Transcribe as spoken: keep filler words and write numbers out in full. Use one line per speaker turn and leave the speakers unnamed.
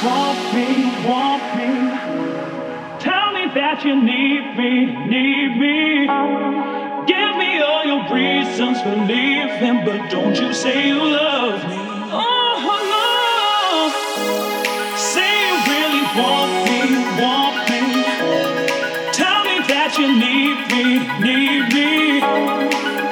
Want me, want me. Tell me that you need me, need me. Give me all your reasons for leaving, but don't you say you love me. Oh no. Say you really want me, want me. Tell me that you need me, need me.